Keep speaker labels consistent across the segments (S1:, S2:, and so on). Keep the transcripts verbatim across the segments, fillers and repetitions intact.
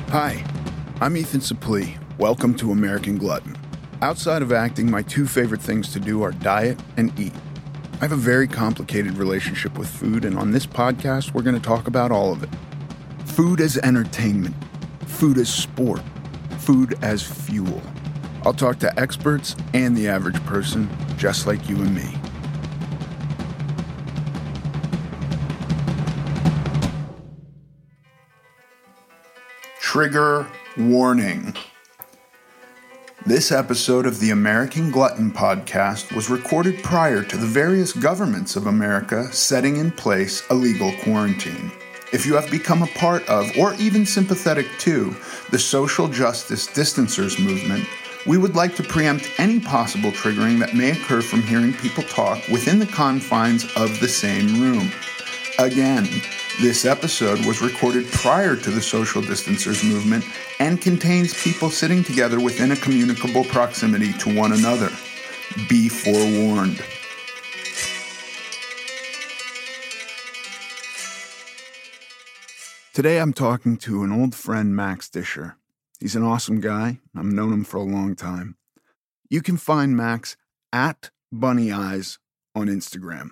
S1: Hi, I'm Ethan Suplee. Welcome to American Glutton. Outside of acting, my two favorite things to do are diet and eat. I have a very complicated relationship with food, and on this podcast, we're going to talk about all of it. Food as entertainment, food as sport, food as fuel. I'll talk to experts and the average person, just like you and me. Trigger warning. This episode of the American Glutton podcast was recorded prior to the various governments of America setting in place a legal quarantine. If you have become a part of, or even sympathetic to, the social justice distancers movement, we would like to preempt any possible triggering that may occur from hearing people talk within the confines of the same room. Again, this episode was recorded prior to the social distancers movement and contains people sitting together within a communicable proximity to one another. Be forewarned. Today I'm talking to an old friend, Max Disher. He's an awesome guy. I've known him for a long time. You can find Max at Bunny Eyes on Instagram.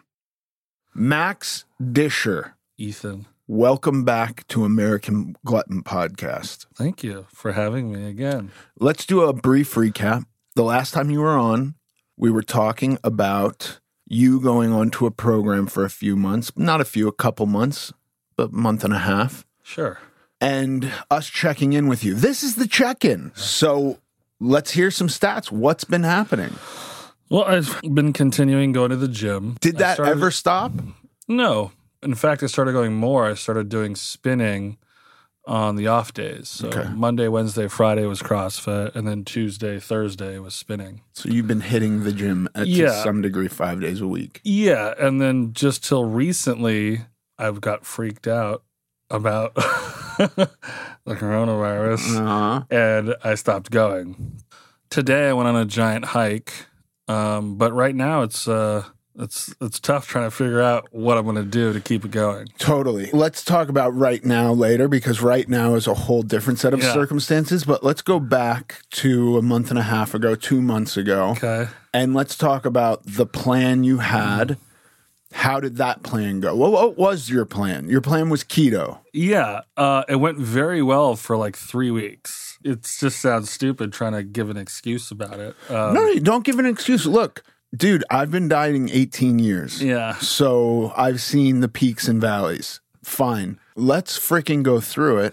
S1: Max Disher.
S2: Ethan.
S1: Welcome back to American Glutton Podcast.
S2: Thank you for having me again.
S1: Let's do a brief recap. The last time you were on, we were talking about you going on to a program for a few months. Not a few, a couple months, but a month and a half.
S2: Sure.
S1: And us checking in with you. This is the check-in. So let's hear some stats. What's been happening?
S2: Well, I've been continuing going to the gym.
S1: Did that
S2: started,
S1: ever stop?
S2: No. In fact, I started going more. I started doing spinning on the off days. So
S1: okay.
S2: Monday, Wednesday, Friday was CrossFit, and then Tuesday, Thursday was spinning.
S1: So you've been hitting the gym at
S2: yeah.
S1: to some degree five days a week.
S2: Yeah, and then just till recently, I've got freaked out about the coronavirus,
S1: uh-huh.
S2: and I stopped going. Today, I went on a giant hike, um, but right now it's... Uh, It's it's tough trying to figure out what I'm going to do to keep it going.
S1: Totally. Let's talk about right now later, because right now is a whole different set of
S2: yeah.
S1: circumstances. But let's go back to a month and a half ago, two months ago.
S2: Okay.
S1: And let's talk about the plan you had. How did that plan go? Well, what was your plan? Your plan was keto.
S2: Yeah. Uh, it went very well for like three weeks. It just sounds stupid trying to give an excuse about it. Um,
S1: no, no, don't give an excuse. Look. Dude, I've been dieting eighteen years.
S2: Yeah.
S1: So I've seen the peaks and valleys. Fine. Let's freaking go through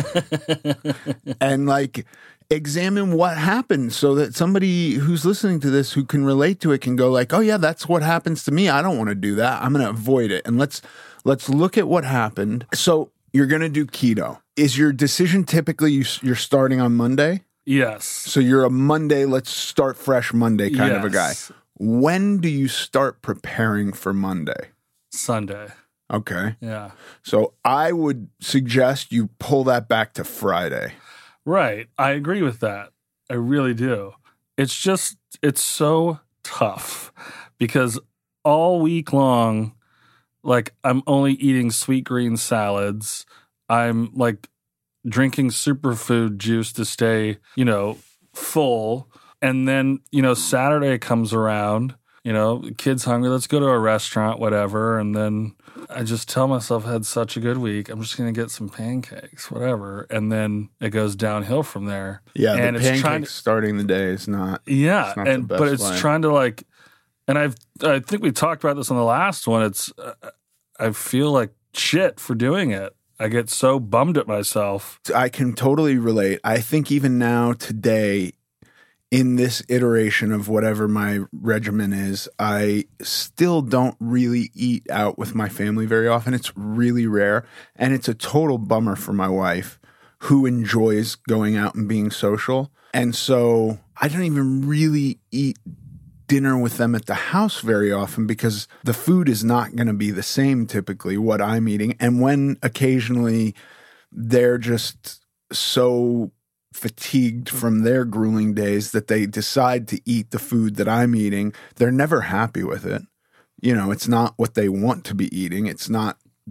S1: it and like examine what happened so that somebody who's listening to this who can relate to it can go like, oh yeah, that's what happens to me. I don't want to do that. I'm going to avoid it. And let's let's look at what happened. So you're going to do keto. Is your decision typically you, you're starting on Monday?
S2: Yes.
S1: So you're a Monday, let's start fresh Monday kind
S2: yes.
S1: of a guy. When do you start preparing for Monday?
S2: Sunday.
S1: Okay.
S2: Yeah.
S1: So I would suggest you pull that back to Friday.
S2: Right. I agree with that. I really do. It's just, it's so tough because all week long, like I'm only eating sweet green salads. I'm like drinking superfood juice to stay, you know, full. And then, you know, Saturday comes around, you know, kid's hungry, let's go to a restaurant, whatever. And then I just tell myself I had such a good week. I'm just going to get some pancakes, whatever. And then it goes downhill from there.
S1: Yeah,
S2: and
S1: the
S2: it's
S1: pancakes
S2: trying to,
S1: starting the day is not
S2: Yeah,
S1: it's not
S2: and
S1: the best
S2: but it's
S1: way.
S2: trying to like, and I've, I think we talked about this on the last one. It's, uh, I feel like shit for doing it. I get so bummed at myself.
S1: I can totally relate. I think even now, today, in this iteration of whatever my regimen is, I still don't really eat out with my family very often. It's really rare. And it's a total bummer for my wife, who enjoys going out and being social. And so I don't even really eat dinner with them at the house very often because the food is not going to be the same typically what I'm eating. And when occasionally they're just so fatigued from their grueling days that they decide to eat the food that I'm eating, they're never happy with it. You know, it's not what they want to be eating. It's not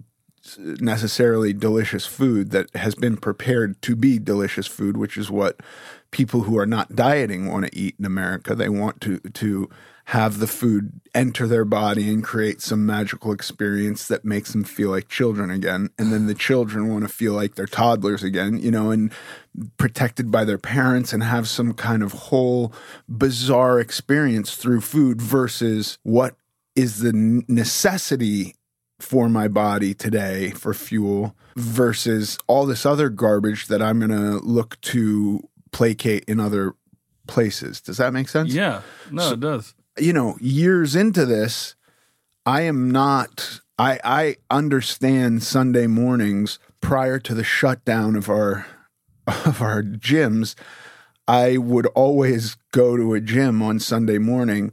S1: necessarily delicious food that has been prepared to be delicious food, which is what people who are not dieting want to eat in America. They want to to have the food enter their body and create some magical experience that makes them feel like children again. And then the children want to feel like they're toddlers again, you know, and protected by their parents and have some kind of whole bizarre experience through food versus what is the necessity for my body today for fuel versus all this other garbage that I'm going to look to placate in other places. Does that make sense?
S2: Yeah. No, so, it does.
S1: You know, years into this, I am not, I, I understand Sunday mornings prior to the shutdown of our, of our gyms. I would always go to a gym on Sunday morning.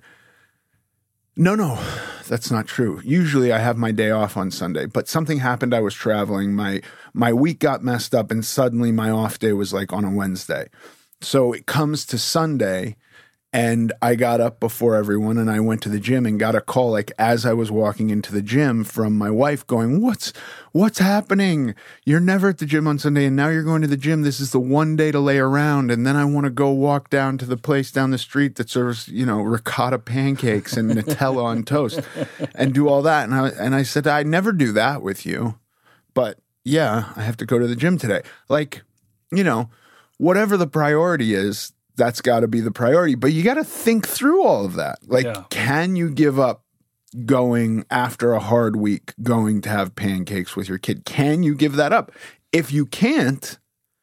S1: No, no, that's not true. Usually I have my day off on Sunday, but something happened. I was traveling. My, my week got messed up and suddenly my off day was like on a Wednesday. So it comes to Sunday and I got up before everyone and I went to the gym and got a call like as I was walking into the gym from my wife going, what's, what's happening? You're never at the gym on Sunday and now you're going to the gym. This is the one day to lay around. And then I want to go walk down to the place down the street that serves, you know, ricotta pancakes and Nutella on toast and do all that. And I, and I said, I never do that with you, but yeah, I have to go to the gym today. Like, you know, whatever the priority is, that's got to be the priority. But you got to think through all of that. Like, yeah. Can you give up going after a hard week, going to have pancakes with your kid? Can you give that up? If you can't,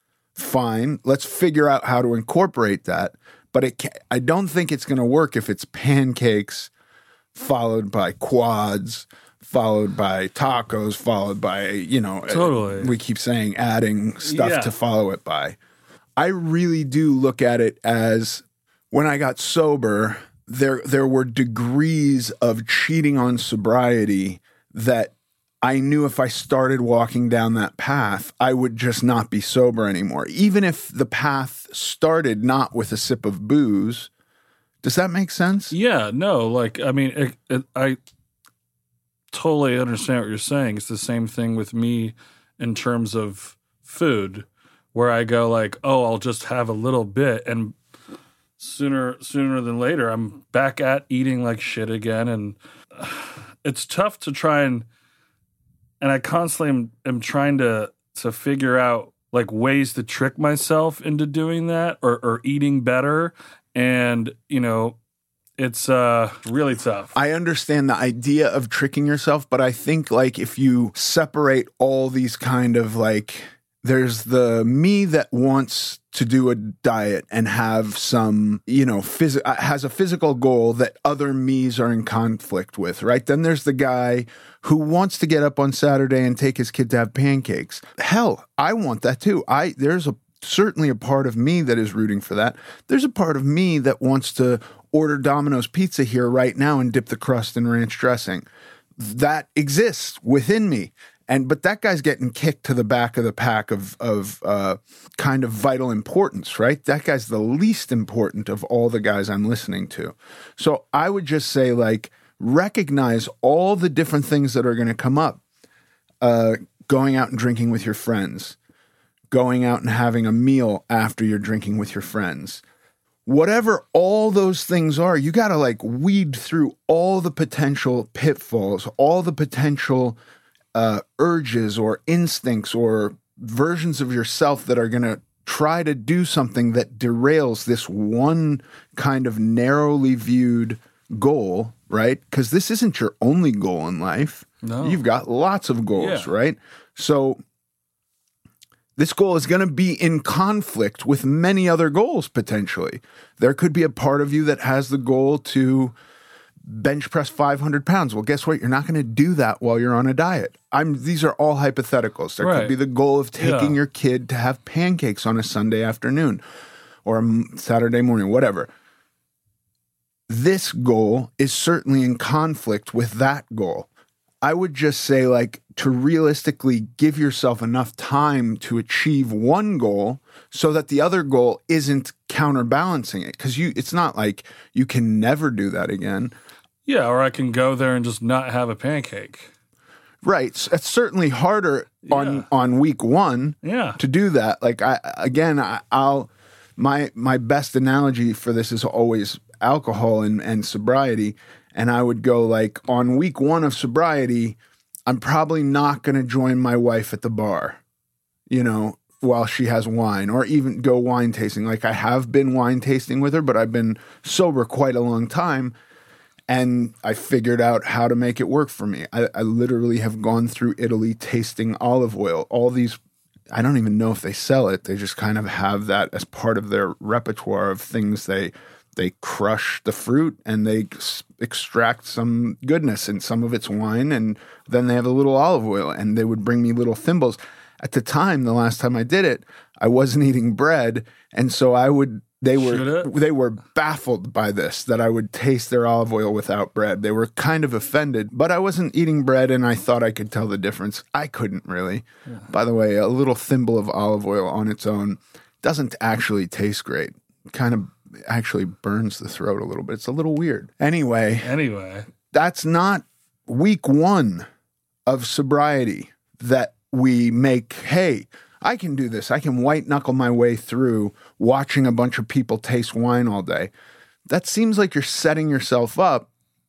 S1: fine. Let's figure out how to incorporate that. But it can, I don't think it's going to work if it's pancakes followed by quads, followed by tacos, followed by, you know,
S2: totally.
S1: We keep saying adding stuff
S2: yeah.
S1: to follow it by. I really do look at it as when I got sober, there there were degrees of cheating on sobriety that I knew if I started walking down that path, I would just not be sober anymore. Even if the path started not with a sip of booze. Does that make sense?
S2: Yeah, no, like, I mean, it, it, I totally understand what you're saying. It's the same thing with me in terms of food. Where I go like, oh, I'll just have a little bit, and sooner sooner than later, I'm back at eating like shit again, and uh, it's tough to try and and I constantly am, am trying to to figure out like ways to trick myself into doing that or, or eating better, and you know, it's uh, really tough.
S1: I understand the idea of tricking yourself, but I think like if you separate all these kind of like. There's the me that wants to do a diet and have some, you know, phys- has a physical goal that other me's are in conflict with, right? Then there's the guy who wants to get up on Saturday and take his kid to have pancakes. Hell, I want that too. I there's a certainly a part of me that is rooting for that. There's a part of me that wants to order Domino's pizza here right now and dip the crust in ranch dressing. That exists within me. And but that guy's getting kicked to the back of the pack of of uh, kind of vital importance, right? That guy's the least important of all the guys I'm listening to. So I would just say, like, recognize all the different things that are going to come up. Uh, going out and drinking with your friends, going out and having a meal after you're drinking with your friends. Whatever all those things are, you got to like weed through all the potential pitfalls, all the potential Uh, urges or instincts or versions of yourself that are going to try to do something that derails this one kind of narrowly viewed goal, right? Because this isn't your only goal in life.
S2: No.
S1: You've got lots of goals,
S2: yeah.
S1: right? So this goal is going to be in conflict with many other goals, potentially. There could be a part of you that has the goal to bench press five hundred pounds. Well, guess what? You're not going to do that while you're on a diet. I'm. These are all hypotheticals. There
S2: right.
S1: could be the goal of taking
S2: yeah.
S1: your kid to have pancakes on a Sunday afternoon or a Saturday morning, whatever. This goal is certainly in conflict with that goal. I would just say, like, to realistically give yourself enough time to achieve one goal so that the other goal isn't counterbalancing it. Because you, it's not like you can never do that again.
S2: Yeah, or I can go there and just not have a pancake.
S1: Right. So it's certainly harder on,
S2: Yeah.
S1: on week one
S2: Yeah.
S1: to do that. Like I, again, I, I'll, my, my best analogy for this is always alcohol and, and sobriety. And I would go like on week one of sobriety, I'm probably not going to join my wife at the bar, you know, while she has wine, or even go wine tasting. Like I have been wine tasting with her, but I've been sober quite a long time. And I figured out how to make it work for me. I, I literally have gone through Italy tasting olive oil. All these, I don't even know if they sell it. They just kind of have that as part of their repertoire of things. They they crush the fruit and they s- extract some goodness, and some of it's wine, and then they have a little olive oil, and they would bring me little thimbles. At the time, the last time I did it, I wasn't eating bread, and so I would. They were
S2: Should
S1: they were baffled by this, that I would taste their olive oil without bread. They were kind of offended, but I wasn't eating bread, and I thought I could tell the difference. I couldn't really. Yeah. By the way, a little thimble of olive oil on its own doesn't actually taste great. It kind of actually burns the throat a little bit. It's a little weird. Anyway,
S2: Anyway,
S1: that's not week one of sobriety that we make, hey, I can do this. I can white knuckle my way through watching a bunch of people taste wine all day. That seems like you're setting yourself up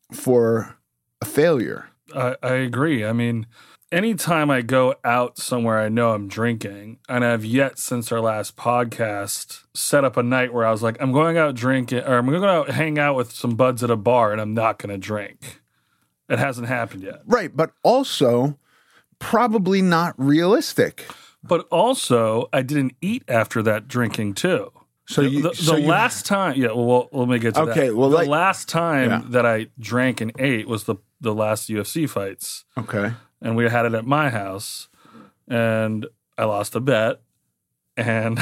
S1: for a failure.
S2: I, I agree. I mean, anytime I go out somewhere I know I'm drinking, and I've yet since our last podcast set up a night where I was like, I'm going out drinking, or I'm going to go out hang out with some buds at a bar, and I'm not going to drink. It hasn't happened yet.
S1: Right, but also probably not realistic.
S2: But also, I didn't eat after that drinking too.
S1: So you,
S2: the, the
S1: so you,
S2: last time, yeah. Well, well, let me get to
S1: okay,
S2: that.
S1: Okay, well,
S2: the
S1: like,
S2: last time
S1: yeah.
S2: that I drank and ate was the the last U F C fights.
S1: Okay,
S2: and we had it at my house, and I lost a bet, and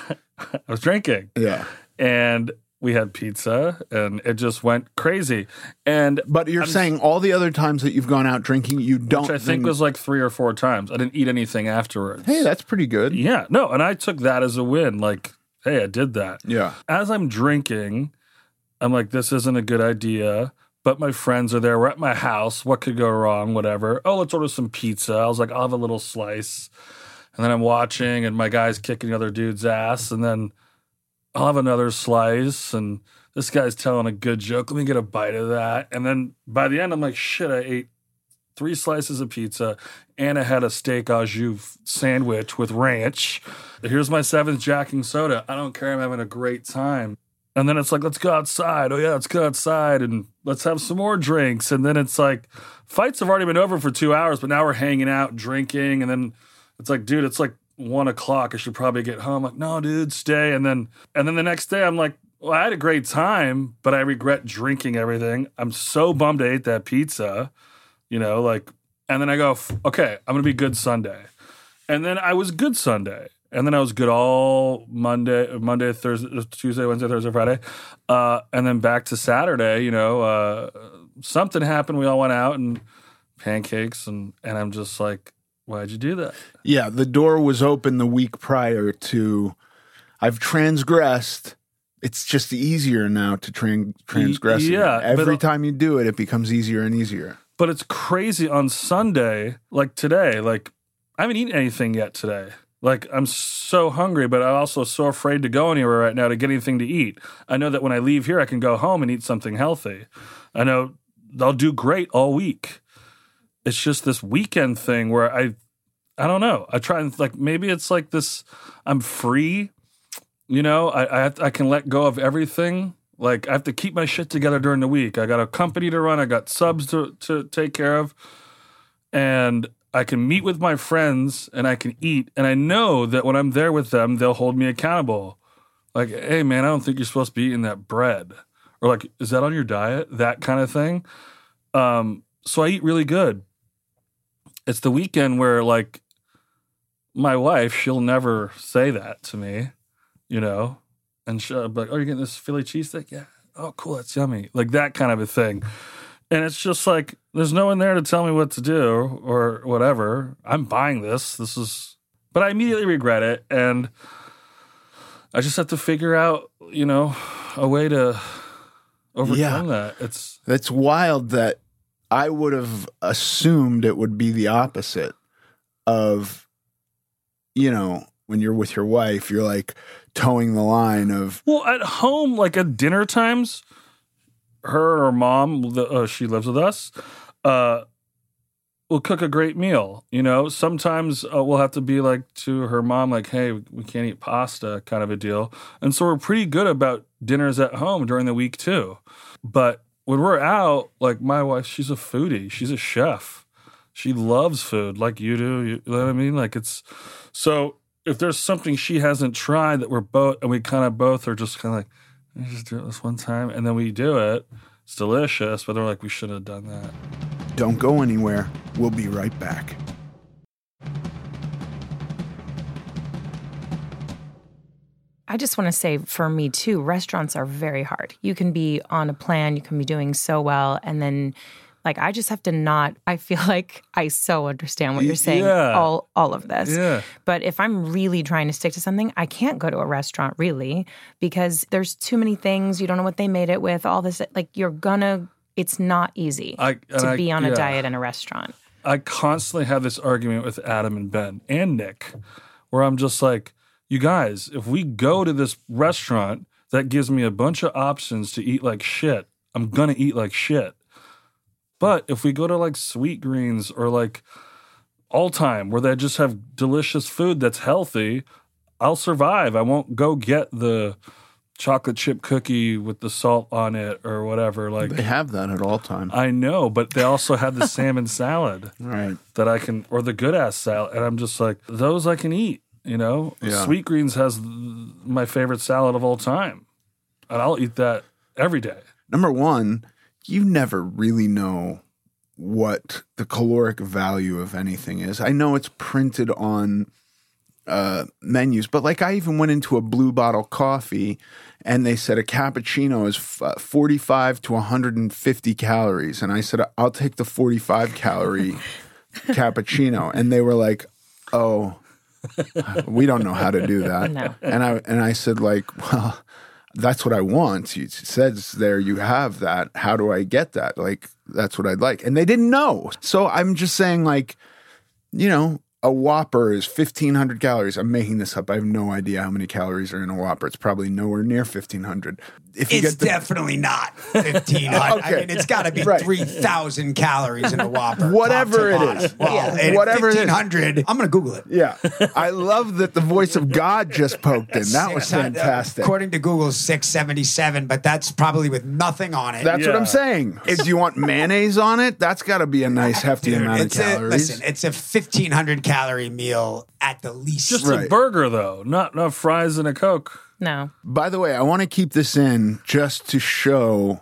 S2: I was drinking.
S1: Yeah,
S2: and we had pizza, and it just went crazy. And
S1: but you're
S2: I'm,
S1: saying all the other times that you've gone out drinking, you don't.
S2: Which I think
S1: then,
S2: was like three or four times. I didn't eat anything afterwards.
S1: Hey, that's pretty good.
S2: Yeah, no, and I took that as a win. Like, hey, I did that.
S1: Yeah.
S2: As I'm drinking, I'm like, this isn't a good idea. But my friends are there. We're at my house. What could go wrong? Whatever. Oh, let's order some pizza. I was like, I'll have a little slice. And then I'm watching, and my guy's kicking the other dude's ass. And then I'll have another slice, and this guy's telling a good joke. Let me get a bite of that. And then by the end, I'm like, shit, I ate three slices of pizza, and I had a steak au jus sandwich with ranch. Here's my seventh Jack and soda. I don't care. I'm having a great time. And then it's like, let's go outside. Oh, yeah, let's go outside, and let's have some more drinks. And then it's like, fights have already been over for two hours, but now we're hanging out, drinking. And then it's like, dude, it's like one o'clock. I should probably get home. I'm like, no, dude, stay. And then and then the next day, I'm like, well, I had a great time, but I regret drinking everything. I'm so bummed I ate that pizza, you know, like, and then I go, okay, I'm going to be good Sunday. And then I was good Sunday. And then I was good all Monday, Monday, Thursday, Tuesday, Wednesday, Thursday, Friday. Uh, and then back to Saturday, you know, uh, something happened. We all went out and pancakes. And, and I'm just like, why'd you do that?
S1: Yeah, the door was open the week prior to, I've transgressed. It's just easier now to tran- transgress.
S2: Yeah.
S1: It. Every
S2: but,
S1: time you do it, it becomes easier and easier.
S2: But it's crazy on Sunday, like today, like I haven't eaten anything yet today. Like, I'm so hungry, but I'm also so afraid to go anywhere right now to get anything to eat. I know that when I leave here, I can go home and eat something healthy. I know I'll do great all week. It's just this weekend thing where I, I don't know. I try and, like, maybe it's like this, I'm free, you know? I I, have to, I can let go of everything. Like, I have to keep my shit together during the week. I got a company to run. I got subs to, to take care of. And I can meet with my friends and I can eat. And I know that when I'm there with them, they'll hold me accountable. Like, hey, man, I don't think you're supposed to be eating that bread. Or like, is that on your diet? That kind of thing. Um, so I eat really good. It's the weekend where, like, my wife, she'll never say that to me, you know? And she'll be like, oh, you're getting this Philly cheesesteak? Yeah. Oh, cool. That's yummy. Like that kind of a thing. And it's just like, there's no one there to tell me what to do or whatever. I'm buying this. This is, but I immediately regret it. And I just have to figure out, you know, a way to overcome
S1: Yeah.
S2: that. It's,
S1: It's wild that I would have assumed it would be the opposite of, you know, when you're with your wife, you're like towing the line of.
S2: Well, at home, like at dinner times, her or mom, the, uh, she lives with us, uh, will cook a great meal. You know, sometimes uh, we'll have to be like to her mom, like, hey, we can't eat pasta kind of a deal. And so we're pretty good about dinners at home during the week too. But when we're out, like my wife, she's a foodie. She's a chef. She loves food like you do. You know what I mean? Like it's, so if there's something she hasn't tried that we're both, and we kind of both are just kind of like, let's just do it this one time. And then we do it. It's delicious, but they're like, we should have done that.
S1: Don't go anywhere. We'll be right back.
S3: I just want to say for me too, restaurants are very hard. You can be on a plan, you can be doing so well, and then like I just have to not, I feel like I so understand what you're saying,
S2: yeah.
S3: all all of this.
S2: Yeah.
S3: But if I'm really trying to stick to something, I can't go to a restaurant really because there's too many things, you don't know what they made it with, all this, like you're gonna, it's not easy
S2: I,
S3: to
S2: I,
S3: be on
S2: yeah.
S3: a diet in a restaurant.
S2: I constantly have this argument with Adam and Ben and Nick where I'm just like, you guys, if we go to this restaurant that gives me a bunch of options to eat like shit, I'm going to eat like shit. But if we go to like Sweet Greens or like All Time where they just have delicious food that's healthy, I'll survive. I won't go get the chocolate chip cookie with the salt on it or whatever. Like
S1: They have that at All Time.
S2: I know, but they also have the salmon salad
S1: Right.
S2: that I can, or the good ass salad. And I'm just like, those I can eat. You know,
S1: Yeah.
S2: Sweet Greens has my favorite salad of all time, and I'll eat that every day.
S1: Number one, you never really know what the caloric value of anything is. I know it's printed on uh, menus, but like I even went into a Blue Bottle coffee and they said a cappuccino is f- forty-five to one hundred fifty calories. And I said, I'll take the forty-five calorie cappuccino. And they were like, oh, we don't know how to do that.
S3: No.
S1: And I and I said, like, well, that's what I want. It says there you have that. How do I get that? Like, that's what I'd like. And they didn't know. So I'm just saying, like, you know, a Whopper is fifteen hundred calories. I'm making this up. I have no idea how many calories are in a Whopper. It's probably nowhere near fifteen hundred. If you
S4: It's
S1: get the,
S4: definitely not fifteen hundred.
S1: Okay.
S4: I mean, it's got to be
S1: Right.
S4: three thousand calories in a Whopper.
S1: Whatever
S4: top to
S1: it is.
S4: bottom. Well,
S1: Yeah.
S4: and
S1: Whatever it is.
S4: fifteen hundred, I'm going to Google it.
S1: yeah, I love that the voice of God just poked in. That was
S4: Six hundred,
S1: fantastic.
S4: According to Google, six seventy-seven, but that's probably with nothing on it.
S1: That's what
S2: Yeah.
S1: I'm saying. If you want mayonnaise on it, that's got to be a nice hefty
S4: Dude,
S1: amount of
S4: it's a,
S1: calories.
S4: listen, it's a fifteen hundred calorie meal at the least.
S2: Just
S1: Right.
S2: a burger, though, not not fries and a Coke.
S3: No.
S1: By the way, I want to keep this in just to show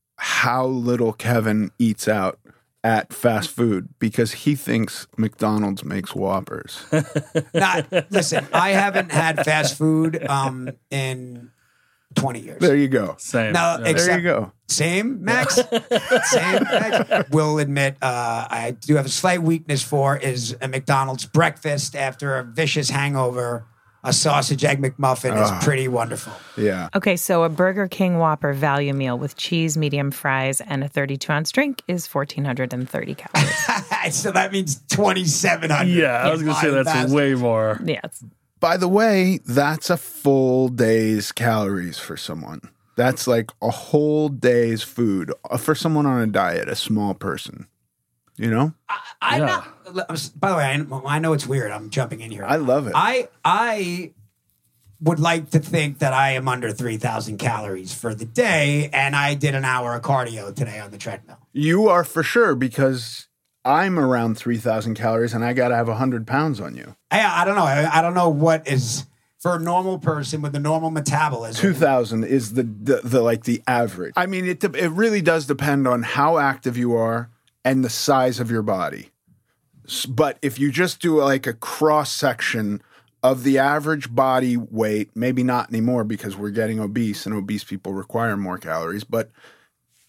S1: how little Kevin eats out at fast food because he thinks McDonald's makes Whoppers.
S4: Not, listen, I haven't had fast food um, in twenty years.
S1: There you go.
S2: Same.
S4: Now,
S2: Yeah.
S4: ex-
S1: There you go.
S4: Same, Max. Same, Max. Will admit uh, I do have a slight weakness for is a McDonald's breakfast after a vicious hangover. A sausage egg McMuffin is pretty wonderful.
S1: Yeah.
S3: Okay, so a Burger King Whopper value meal with cheese, medium fries, and a thirty-two ounce drink is one thousand four hundred thirty calories.
S4: So that means twenty-seven hundred.
S2: Yeah, I was going to say that's way more.
S3: Yes.
S1: By the way, that's a full day's calories for someone. That's like a whole day's food for someone on a diet, a small person. You know?
S4: I'm
S2: Yeah.
S4: not. By the way, I, I know it's weird. I'm jumping in here.
S1: I love it.
S4: I I would like to think that I am under three thousand calories for the day, and I did an hour of cardio today on the treadmill.
S1: You are for sure because I'm around three thousand calories and I got to have one hundred pounds on you.
S4: I, I don't know. I, I don't know what is for a normal person with a normal metabolism.
S1: two thousand is the, the, the like the average. I mean, it, it really does depend on how active you are and the size of your body. S- But if you just do like a cross section of the average body weight, maybe not anymore because we're getting obese and obese people require more calories, but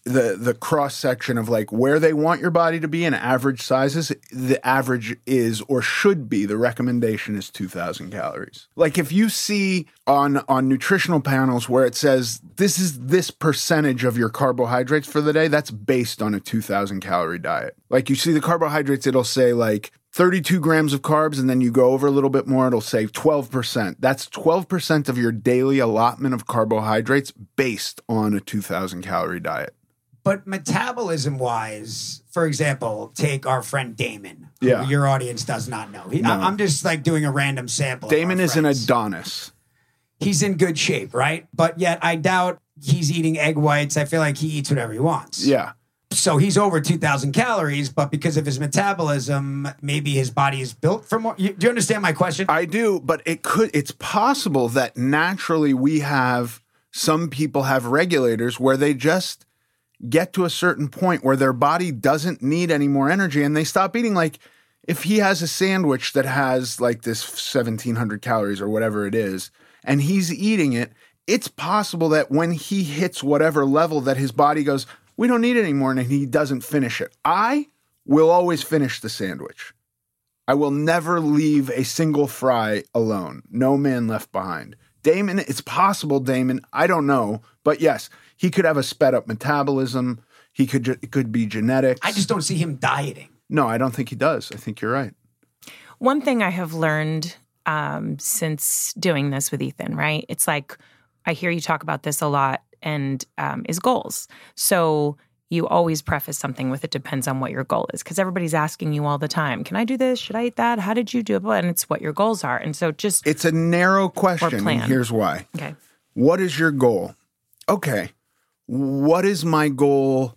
S1: the the cross section of like where they want your body to be in average sizes, the average is or should be, the recommendation is two thousand calories. Like if you see on on nutritional panels where it says this is this percentage of your carbohydrates for the day, that's based on a two thousand calorie diet. Like you see the carbohydrates, it'll say like thirty-two grams of carbs, and then you go over a little bit more, it'll say twelve percent. That's twelve percent of your daily allotment of carbohydrates based on a two thousand calorie diet.
S4: But metabolism-wise, for example, take our friend Damon, who
S1: Yeah.
S4: your audience does not know. He,
S1: No.
S4: I, I'm just like doing a random sample.
S1: Damon
S4: of our
S1: is an
S4: friends.
S1: Adonis.
S4: He's in good shape, right? But yet I doubt he's eating egg whites. I feel like he eats whatever he wants.
S1: Yeah.
S4: So he's over two thousand calories, but because of his metabolism, maybe his body is built for more. You, do you understand my question?
S1: I do, but it could, it's possible that naturally we have, some people have regulators where they just get to a certain point where their body doesn't need any more energy and they stop eating. Like if he has a sandwich that has like this seventeen hundred calories or whatever it is, and he's eating it, it's possible that when he hits whatever level that his body goes, we don't need it anymore, and he doesn't finish it. I will always finish the sandwich. I will never leave a single fry alone. No man left behind. Damon, it's possible, Damon, I don't know, but yes, he could have a sped up metabolism. He could, it could be genetics.
S4: I just don't see him dieting.
S1: No, I don't think he does. I think you're right.
S3: One thing I have learned um, since doing this with Ethan, right? It's like, I hear you talk about this a lot, and um, is goals. So you always preface something with it depends on what your goal is, because everybody's asking you all the time, can I do this? Should I eat that? How did you do it? And it's what your goals are. And so just...
S1: It's a narrow question,
S3: plan.
S1: and here's why.
S3: Okay.
S1: What is your goal? Okay. What is my goal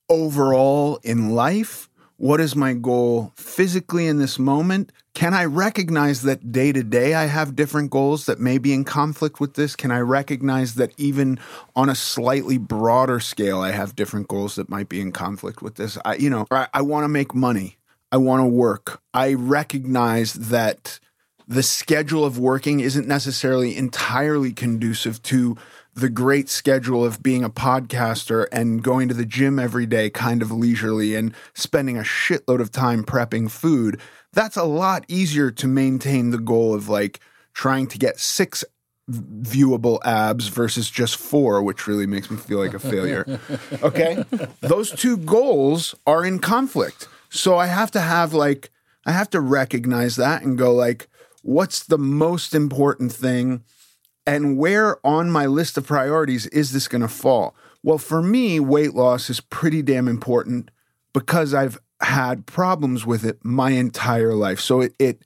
S1: overall in life? What is my goal physically in this moment? Can I recognize that day to day I have different goals that may be in conflict with this? Can I recognize that even on a slightly broader scale, I have different goals that might be in conflict with this? I, you know, I, I want to make money. I want to work. I recognize that the schedule of working isn't necessarily entirely conducive to the great schedule of being a podcaster and going to the gym every day kind of leisurely and spending a shitload of time prepping food. That's a lot easier to maintain the goal of like trying to get six viewable abs versus just four, which really makes me feel like a failure. Okay? Those two goals are in conflict. So I have to have like, I have to recognize that and go like, what's the most important thing? And where on my list of priorities is this going to fall? Well, for me, weight loss is pretty damn important because I've had problems with it my entire life. So it, it,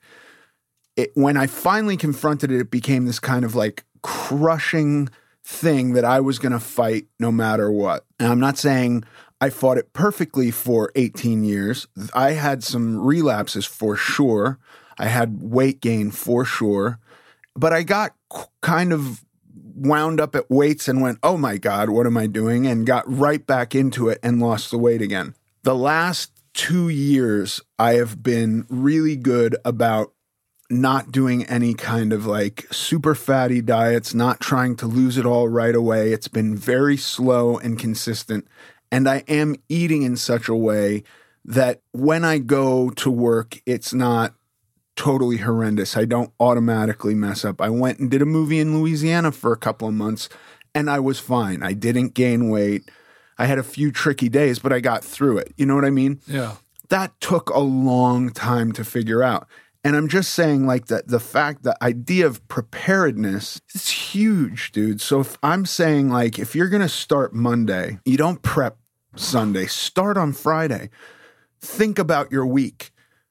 S1: it, when I finally confronted it, it became this kind of like crushing thing that I was going to fight no matter what. And I'm not saying I fought it perfectly for eighteen years. I had some relapses for sure. I had weight gain for sure. But I got kind of wound up at weights and went, oh my God, what am I doing? And got right back into it and lost the weight again. The last two years, I have been really good about not doing any kind of like super fatty diets, not trying to lose it all right away. It's been very slow and consistent. And I am eating in such a way that when I go to work, it's not totally horrendous. I don't automatically mess up. I went and did a movie in Louisiana for a couple of months and I was fine. I didn't gain weight. I had a few tricky days, but I got through it. You know what I mean?
S2: Yeah.
S1: That took a long time to figure out. And I'm just saying like that the fact, the idea of preparedness is huge, dude. So if I'm saying like, if you're going to start Monday, you don't prep Sunday, start on Friday. Think about your week.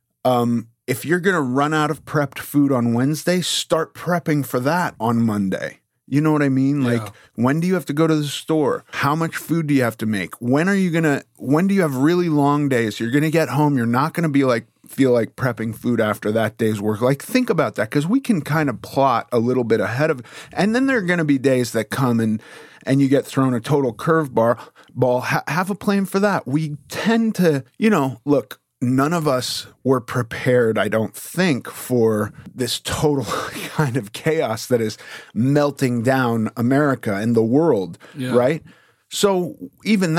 S1: Um, If you're going to run out of prepped food on Wednesday, start prepping for that on Monday. You know what I mean?
S2: Yeah.
S1: Like, when do you have to go to the store? How much food do you have to make? When are you going to, when do you have really long days? You're going to get home. You're not going to be like, feel like prepping food after that day's work. Like, think about that because we can kind of plot a little bit ahead of, and then there are going to be days that come and, and you get thrown a total curveball. Ball. Ha- have a plan for that. We tend to, you know, look, none of us were prepared, I don't think, for this total kind of chaos that is melting down America and the world,
S2: Yeah.
S1: right? So even that,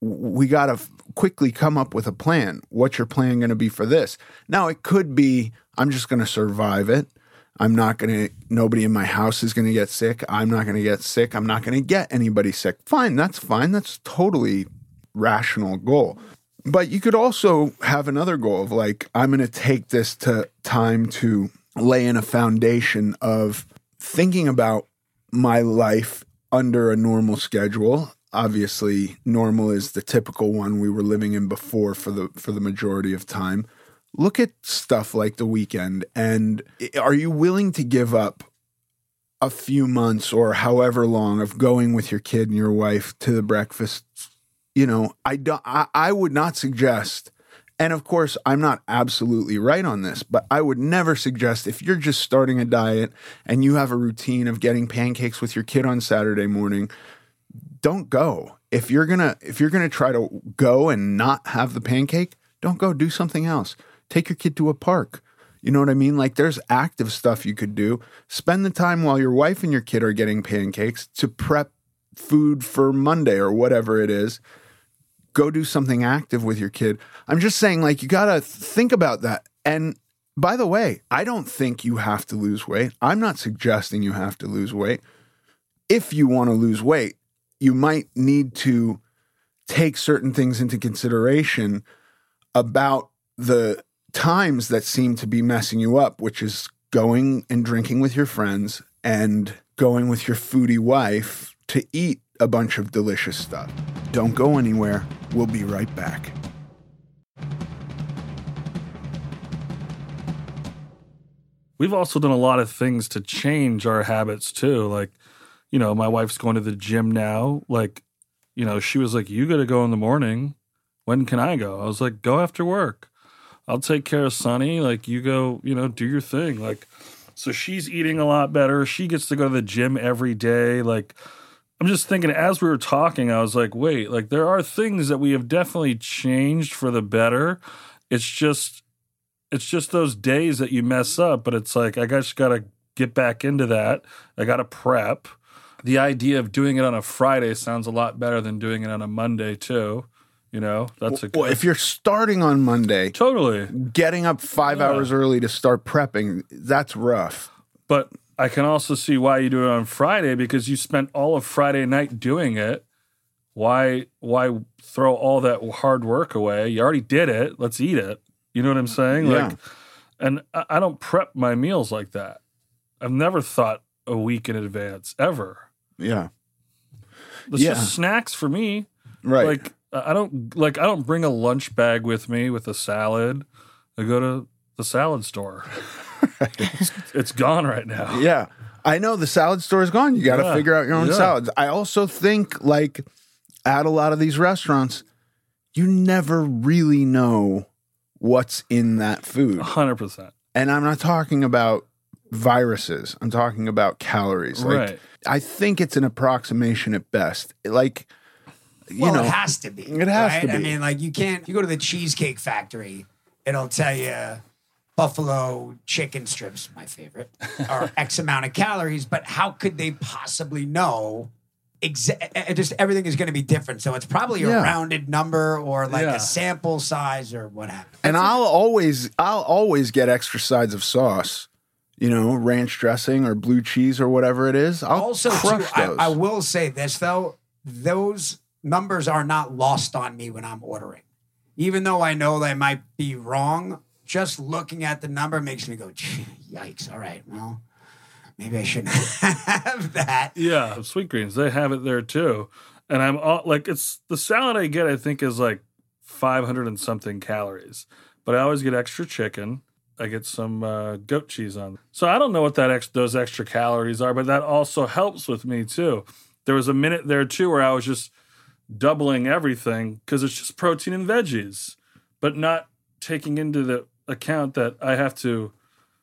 S1: we got to f- quickly come up with a plan. What's your plan going to be for this? Now, it could be, I'm just going to survive it. I'm not going to, nobody in my house is going to get sick. I'm not going to get sick. I'm not going to get anybody sick. Fine. That's fine. That's totally rational goal. But you could also have another goal of like, I'm going to take this to time to lay in a foundation of thinking about my life under a normal schedule. Obviously, normal is the typical one we were living in before for the for the majority of time. Look at stuff like the weekend, and are you willing to give up a few months or however long of going with your kid and your wife to the breakfast? You know, I don't. I, I would not suggest, and of course, I'm not absolutely right on this, but I would never suggest if you're just starting a diet and you have a routine of getting pancakes with your kid on Saturday morning. Don't go. If you're gonna if you're gonna try to go and not have the pancake, don't go. Do something else. Take your kid to a park. You know what I mean? Like there's active stuff you could do. Spend the time while your wife and your kid are getting pancakes to prep food for Monday or whatever it is. Go do something active with your kid. I'm just saying, like, you gotta think about that. And by the way, I don't think you have to lose weight. I'm not suggesting you have to lose weight. If you want to lose weight, you might need to take certain things into consideration about the times that seem to be messing you up, which is going and drinking with your friends and going with your foodie wife to eat a bunch of delicious stuff. Don't go anywhere. We'll be right back.
S2: We've also done a lot of things to change our habits too. Like, you know, my wife's going to the gym now. Like, you know, she was like, you got to go in the morning. When can I go? I was like, go after work. I'll take care of Sonny. Like, you go, you know, do your thing. Like, so she's eating a lot better. She gets to go to the gym every day. Like, I'm just thinking as we were talking, I was like, wait, like there are things that we have definitely changed for the better. It's just, it's just those days that you mess up, but it's like, I guess got to get back into that. I got to prep. The idea of doing it on a Friday sounds a lot better than doing it on a Monday too. You know, that's a
S1: well, if you're starting on Monday,
S2: totally
S1: getting up five
S2: yeah.
S1: hours early to start prepping, that's rough.
S2: But I can also see why you do it on Friday because you spent all of Friday night doing it. Why, why throw all that hard work away? You already did it. Let's eat it. You know what I'm saying?
S1: Yeah.
S2: Like, and I, I don't prep my meals like that. I've never thought a week in advance ever.
S1: Yeah.
S2: It's
S1: yeah.
S2: just snacks for me.
S1: Right.
S2: Like I don't like I don't bring a lunch bag with me with a salad. I go to the salad store. it's, it's gone right now.
S1: Yeah. I know the salad store is gone. You got to
S2: Yeah.
S1: figure out your own
S2: Yeah.
S1: salads. I also think like at a lot of these restaurants, you never really know what's in that food.
S2: one hundred percent.
S1: And I'm not talking about viruses. I'm talking about calories. Like,
S2: Right.
S1: I think it's an approximation at best. Like, you
S4: well,
S1: know,
S4: it has to be.
S1: It has
S4: right?
S1: to be.
S4: I mean, like you can't. You go to the Cheesecake Factory, it'll tell you buffalo chicken strips, my favorite, are X amount of calories. But how could they possibly know? Exa- just everything is going to be different. So it's probably a
S1: Yeah.
S4: rounded number or like
S2: Yeah.
S4: a sample size or what have you.
S1: and I'll always, I'll always get extra sides of sauce. You know, ranch dressing or blue cheese or whatever it is. I'll
S4: Also, too,
S1: crush
S4: I,
S1: those.
S4: I will say this though: those numbers are not lost on me when I'm ordering, even though I know they might be wrong. Just looking at the number makes me go, "Yikes!" All right, well, maybe I shouldn't have that.
S2: Yeah, Sweet Greens, they have it there too. And I'm all, like, it's the salad I get, I think, is like five hundred and something calories. But I always get extra chicken. I get some uh, goat cheese on. So I don't know what that ex- those extra calories are, but that also helps with me too. There was a minute there too where I was just doubling everything because it's just protein and veggies, but not taking into the account that I have to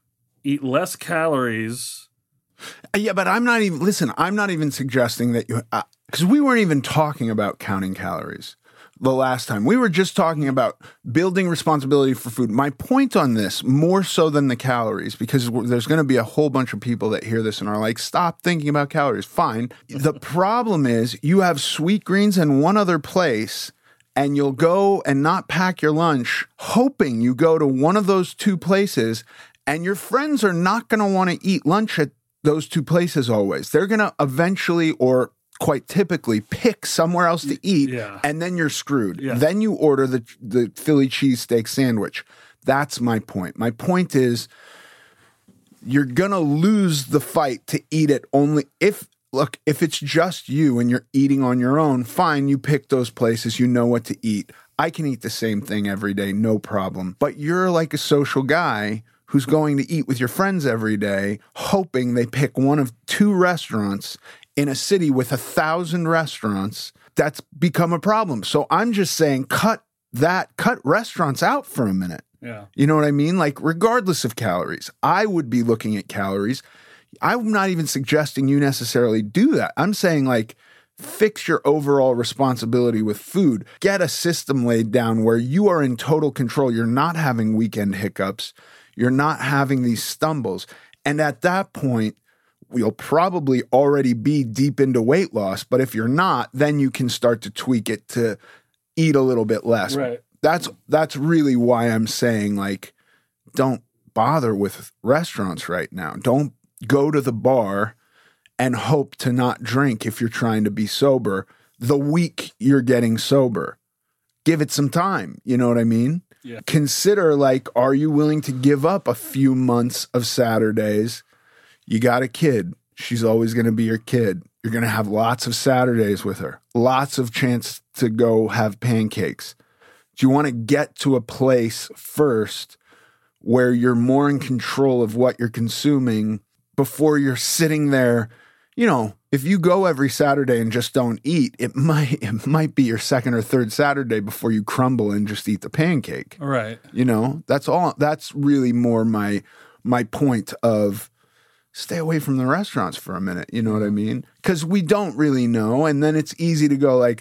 S2: eat less calories.
S1: Yeah, but I'm not even, listen, I'm not even suggesting that you, because uh, we weren't even talking about counting calories the last time. We were just talking about building responsibility for food. My point on this, more so than the calories, because there's going to be a whole bunch of people that hear this and are like, stop thinking about calories. Fine. The problem is you have Sweet Greens and one other place, and you'll go and not pack your lunch, hoping you go to one of those two places, and your friends are not going to want to eat lunch at those two places always. They're going to eventually, or quite typically, pick somewhere else to eat,
S2: yeah.
S1: and then you're screwed.
S2: Yeah.
S1: Then you order the the Philly cheesesteak sandwich. That's my point. My point is, you're going to lose the fight to eat it only if, look, if it's just you and you're eating on your own, fine, you pick those places, you know what to eat. I can eat the same thing every day, no problem. But you're like a social guy who's going to eat with your friends every day, hoping they pick one of two restaurants in a city with a thousand restaurants. That's become a problem. So I'm just saying, cut that, cut restaurants out for a minute.
S2: Yeah.
S1: You know what I mean? Like, regardless of calories, I would be looking at calories. I'm not even suggesting you necessarily do that. I'm saying, like, fix your overall responsibility with food. Get a system laid down where you are in total control. You're not having weekend hiccups. You're not having these stumbles. And at that point, you'll probably already be deep into weight loss. But if you're not, then you can start to tweak it to eat a little bit less.
S2: Right.
S1: That's that's really why I'm saying, like, don't bother with restaurants right now. Don't go to the bar and hope to not drink if you're trying to be sober the week you're getting sober. Give it some time. You know what I mean?
S2: Yeah.
S1: Consider, like, are you willing to give up a few months of Saturdays? You got a kid. She's always going to be your kid. You're going to have lots of Saturdays with her, lots of chance to go have pancakes. Do you want to get to a place first where you're more in control of what you're consuming before you're sitting there? You know, if you go every Saturday and just don't eat, it might it might be your second or third Saturday before you crumble and just eat the pancake.
S2: All right.
S1: You know, that's all. That's really more my my point of stay away from the restaurants for a minute. You know what I mean? Because we don't really know, and then it's easy to go like,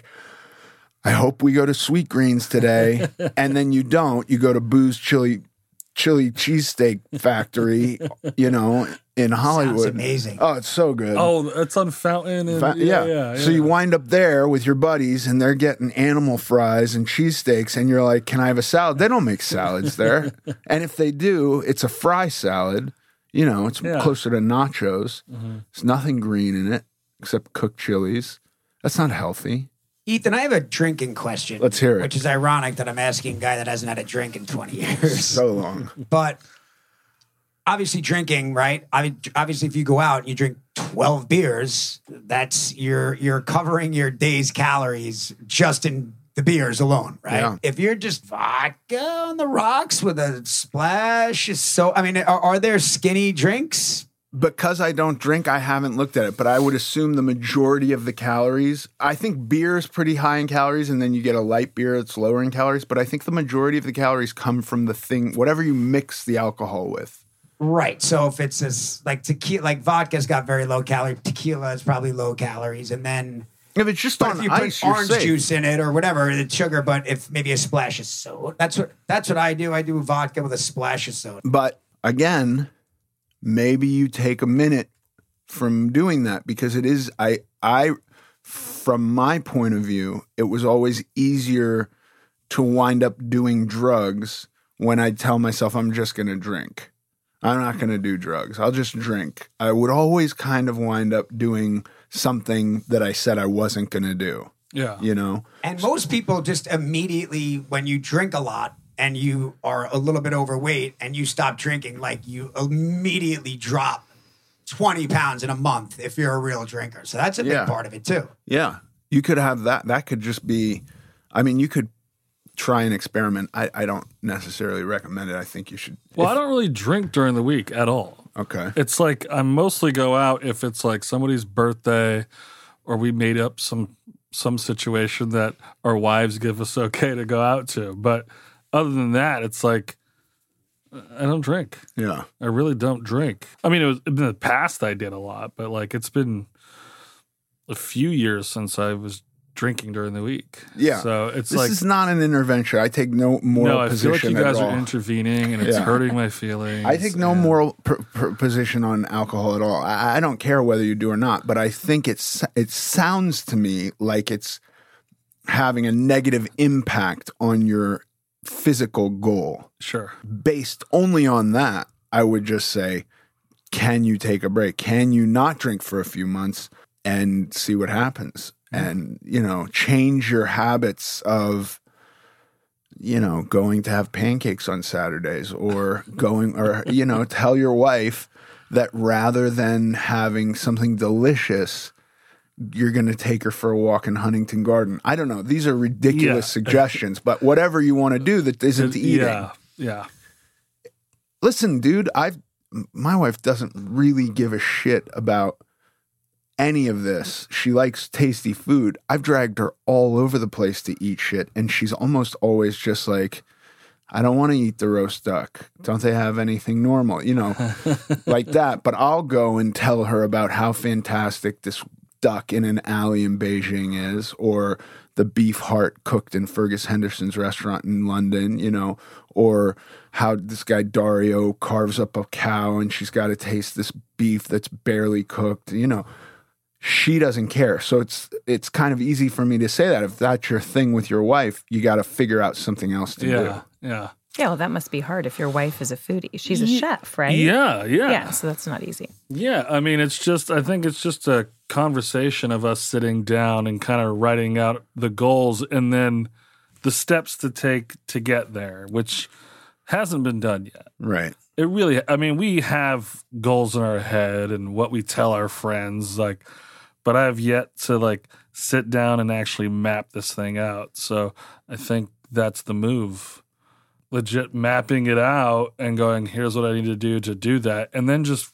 S1: I hope we go to Sweet Greens today, and then you don't. You go to Boo's Chili Chili Cheesesteak Factory, you know, in Hollywood.
S4: Sounds amazing.
S1: Oh, it's so good.
S2: Oh, it's on Fountain. And,
S1: Fa-
S2: yeah,
S1: yeah.
S2: yeah, yeah.
S1: So you wind up there with your buddies, and they're getting animal fries and cheesesteaks, and you're like, "Can I have a salad?" They don't make salads there, and if they do, it's a fry salad. You know, it's
S2: Yeah.
S1: closer to nachos.
S2: Mm-hmm.
S1: There's nothing green in it except cooked chilies. That's not healthy.
S4: Ethan, I have a drinking question.
S1: Let's hear it.
S4: Which is ironic that I'm asking a guy that hasn't had a drink in twenty years.
S1: So long.
S4: But obviously drinking, right? I mean, obviously if you go out and you drink twelve beers, that's you're you're covering your day's calories just in the beers alone, right?
S1: Yeah.
S4: If you're just vodka on the rocks with a splash, so I mean, are, are there skinny drinks?
S1: Because I don't drink, I haven't looked at it, but I would assume the majority of the calories, I think beer is pretty high in calories, and then you get a light beer that's lower in calories, but I think the majority of the calories come from the thing, whatever you mix the alcohol with.
S4: Right. So if it's this, like tequila, like vodka's got very low calorie, tequila is probably low calories, and then
S1: If it's just
S4: but
S1: on
S4: if you
S1: ice,
S4: put
S1: you're
S4: orange
S1: safe.
S4: juice in it or whatever, it's sugar. But if maybe a splash of soda, that's what that's what I do. I do vodka with a splash of soda.
S1: But again, maybe you take a minute from doing that, because it is, I, I, from my point of view, it was always easier to wind up doing drugs when I tell myself I'm just going to drink. I'm not going to do drugs. I'll just drink. I would always kind of wind up doing something that I said I wasn't going to do,
S2: Yeah.
S1: you know?
S4: And most people just immediately, when you drink a lot and you are a little bit overweight and you stop drinking, like you immediately drop twenty pounds in a month if you're a real drinker. So that's a big
S1: Yeah.
S4: part of it too.
S1: Yeah. You could have that. That could just be, I mean, you could try an experiment. I, I don't necessarily recommend it. I think you should.
S2: Well,
S1: if-
S2: I don't really drink during the week at all.
S1: Okay.
S2: It's like I mostly go out if it's like somebody's birthday or we made up some some situation that our wives give us okay to go out to. But other than that, it's like I don't drink.
S1: Yeah.
S2: I really don't drink. I mean, it was in the past I did a lot, but like it's been a few years since I was drinking during the week.
S1: Yeah.
S2: So it's
S1: This
S2: like
S1: is not an intervention. I take no moral
S2: no, I feel
S1: position
S2: like you
S1: at
S2: guys
S1: all.
S2: are intervening and it's
S1: Yeah.
S2: hurting my feelings.
S1: I take no
S2: and-
S1: moral pr- pr- position on alcohol at all. I, I don't care whether you do or not, but I think it's it sounds to me like it's having a negative impact on your physical goal.
S2: Sure.
S1: Based only on that, I would just say, can you take a break? Can you not drink for a few months and see what happens? And, you know, change your habits of, you know, going to have pancakes on Saturdays or going, or, you know, tell your wife that rather than having something delicious, you're going to take her for a walk in Huntington Garden. I don't know. These are ridiculous
S2: yeah.
S1: suggestions, but whatever you want to do that isn't eating.
S2: Yeah, yeah.
S1: Listen, dude, I've, my wife doesn't really give a shit about any of this. She likes tasty food. I've dragged her all over the place to eat shit, and she's almost always just like, I don't want to eat the roast duck. Don't they have anything normal? You know, like that. But I'll go and tell her about how fantastic this duck in an alley in Beijing is, or the beef heart cooked in Fergus Henderson's restaurant in London, you know, or how this guy Dario carves up a cow and she's got to taste this beef that's barely cooked, you know. She doesn't care. So it's it's kind of easy for me to say that. If that's your thing with your wife, you got to figure out something else to
S2: yeah,
S1: do.
S2: Yeah, yeah.
S3: Yeah, well, that must be hard if your wife is a foodie. She's a
S2: Ye-
S3: chef, right?
S2: Yeah, yeah.
S3: Yeah, so that's not easy.
S2: Yeah, I mean, it's just, I think it's just a conversation of us sitting down and kind of writing out the goals and then the steps to take to get there, which hasn't been done yet.
S1: Right.
S2: It really, I mean, we have goals in our head and what we tell our friends, like, but I have yet to like sit down and actually map this thing out. So I think that's the move. Legit mapping it out and going, here's what I need to do to do that. And then just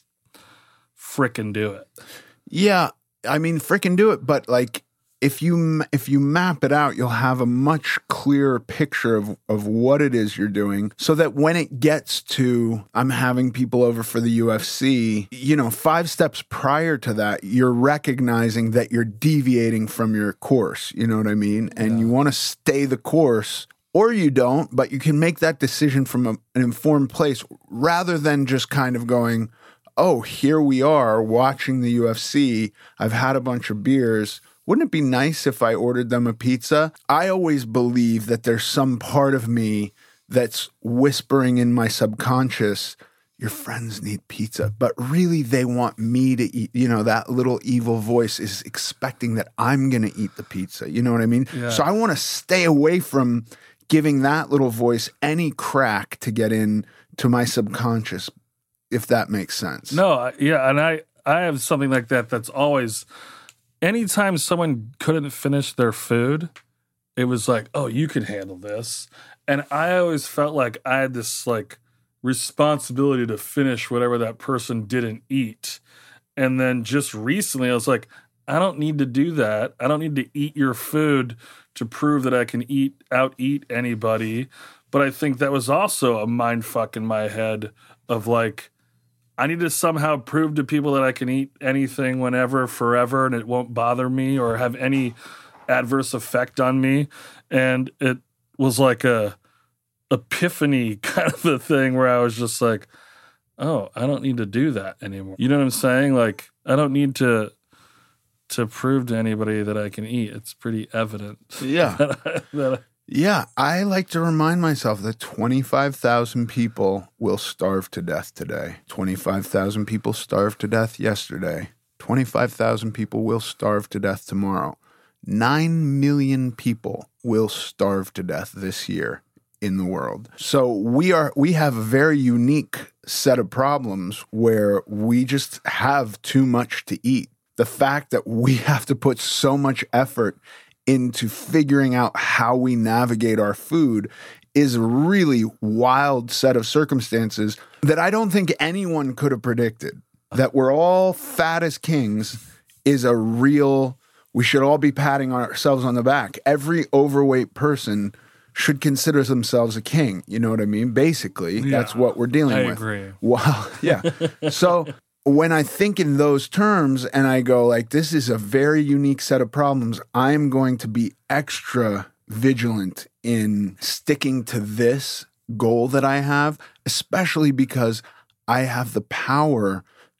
S2: frickin' do it.
S1: Yeah. I mean, frickin' do it. But like, if you if you map it out, you'll have a much clearer picture of, of what it is you're doing, so that when it gets to, I'm having people over for the U F C, you know, five steps prior to that, you're recognizing that you're deviating from your course. You know what I mean? And yeah. you want to stay the course, or you don't, but you can make that decision from a, an informed place rather than just kind of going, oh, here we are watching the U F C. I've had a bunch of beers. Wouldn't it be nice if I ordered them a pizza? I always believe that there's some part of me that's whispering in my subconscious, your friends need pizza. But really, they want me to eat. You know, that little evil voice is expecting that I'm going to eat the pizza. You know what I mean?
S2: Yeah.
S1: So I want to stay away from giving that little voice any crack to get in to my subconscious, if that makes sense.
S2: No, yeah, and I, I have something like that that's always... Anytime someone couldn't finish their food, it was like, oh, you can handle this. And I always felt like I had this like responsibility to finish whatever that person didn't eat. And then just recently I was like, I don't need to do that. I don't need to eat your food to prove that I can eat out eat anybody. But I think that was also a mind fuck in my head of like, I need to somehow prove to people that I can eat anything whenever, forever, and it won't bother me or have any adverse effect on me. And it was like a epiphany kind of a thing where I was just like, oh, I don't need to do that anymore. You know what I'm saying? Like, I don't need to to prove to anybody that I can eat. It's pretty evident.
S1: Yeah.
S2: that I, that I,
S1: Yeah, I like to remind myself that twenty-five thousand people will starve to death today. twenty-five thousand people starved to death yesterday. twenty-five thousand people will starve to death tomorrow. nine million people will starve to death this year in the world. So we are we have a very unique set of problems where we just have too much to eat. The fact that we have to put so much effort into figuring out how we navigate our food is a really wild set of circumstances that I don't think anyone could have predicted. That we're all fat as kings is a real, we should all be patting ourselves on the back. Every overweight person should consider themselves a king. You know what I mean? Basically,
S2: yeah,
S1: that's what we're dealing
S2: I
S1: with.
S2: I agree.
S1: Wow. Yeah. So when I think in those terms and I go like, this is a very unique set of problems, I'm going to be extra vigilant in sticking to this goal that I have, especially because I have the power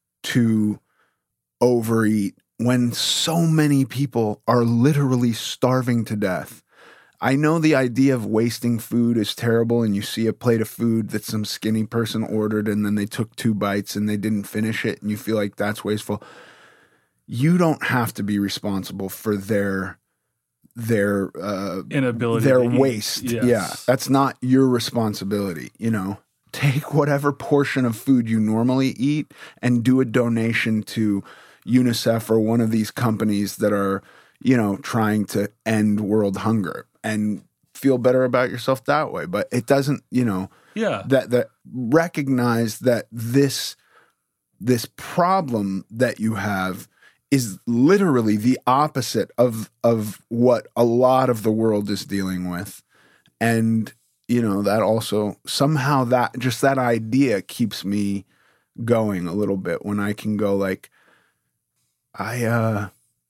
S1: to overeat when so many people are literally starving to death. I know the idea of wasting food is terrible, and you see a plate of food that some skinny person ordered and then they took two bites and they didn't finish it and you feel like that's wasteful. You don't have to be responsible for their their uh,
S2: inability,
S1: their
S2: to
S1: waste.
S2: Eat. Yes.
S1: Yeah, that's not your responsibility. You know, take whatever portion of food you normally eat and do a donation to UNICEF or one of these companies that are, you know, trying to end world hunger, and feel better about yourself that way. But it doesn't, you know,
S2: yeah,
S1: that that recognize that this this problem that you have is literally the opposite of of what a lot of the world is dealing with. And, you know, that also somehow that just that idea keeps me going a little bit when I can go like, I, uh,